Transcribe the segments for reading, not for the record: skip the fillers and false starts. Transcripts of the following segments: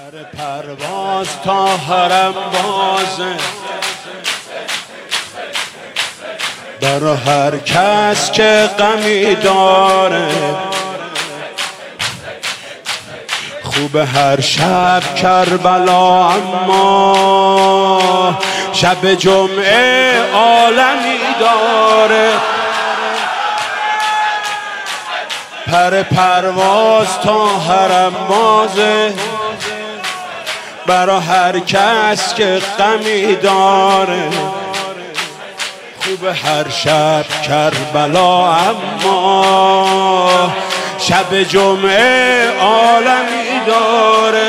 پرواز تا حرم بازه برا هر کس که غمی داره. خوب هر شب کربلا اما شب جمعه عالمی داره. پرواز تا حرم بازه برا هر کس که غمی داره. خوب هر شب کربلا اما شب جمعه عالمی داره.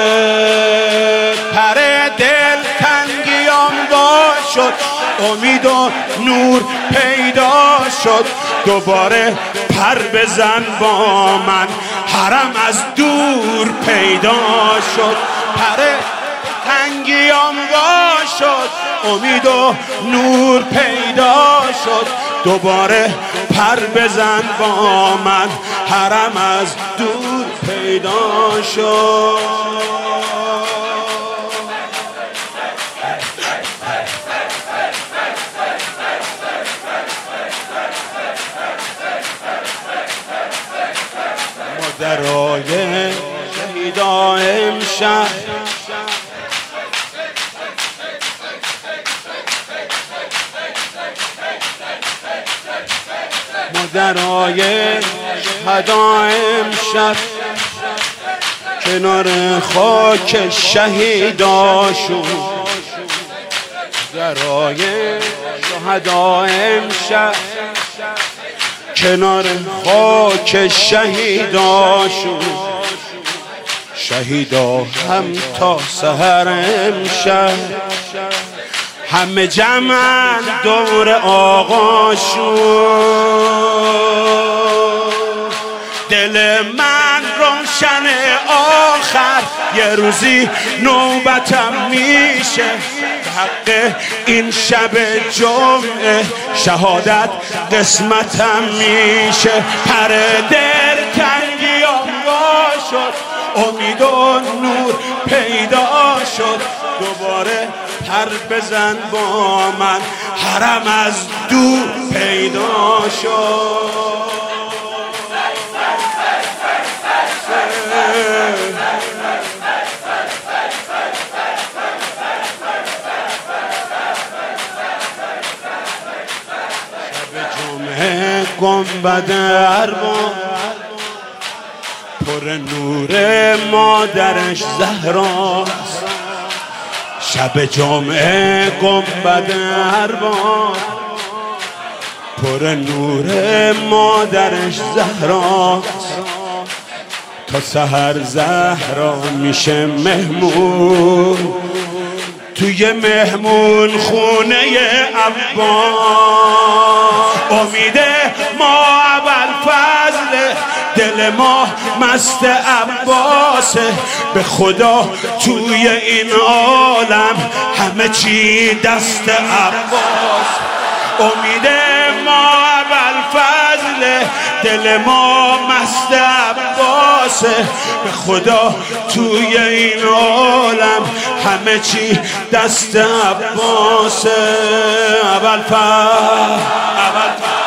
پر دل تنگیام وا شد، امید و نور پیدا شد. دوباره پر بزن با من، حرم از دور پیدا شد. پر تنگیام وا شد، امید و نور پیدا شد. دوباره پر بزن با من، حرم از دور پیدا شد. مادرای شهیدا امشب مادرای شهدا امشب کنار خاک شهیداشون. مادرای شهدا امشب کنار خاک شهیداشون. شهیدا هم تا سحر امشب همه جمع دور آقاشون. دل من روشن آخر یه روزی نوبتم میشه. حق این شب جمعه شهادت قسمتم میشه. پر دل تنگیام وا شد، امید و نور پیدا شد. دوباره پر بزن با من، حرم از دور پیدا شد. شب جمعه گنبد ارباب پر نور مادرش زهراست. شب جمعه گنبد ارباب پر نور مادرش زهراست. تا سحر زهرا میشه مهمون توی مهمون خونه عباس. امید ما ابوالفضل، دل ما مست عباسه. به خدا توی این عالم همه چی دست عباس. امید ما ابوالفضل، دل ما مست عباسه. به خدا توی این عالم همه چی دست عباسه. ابوالفضل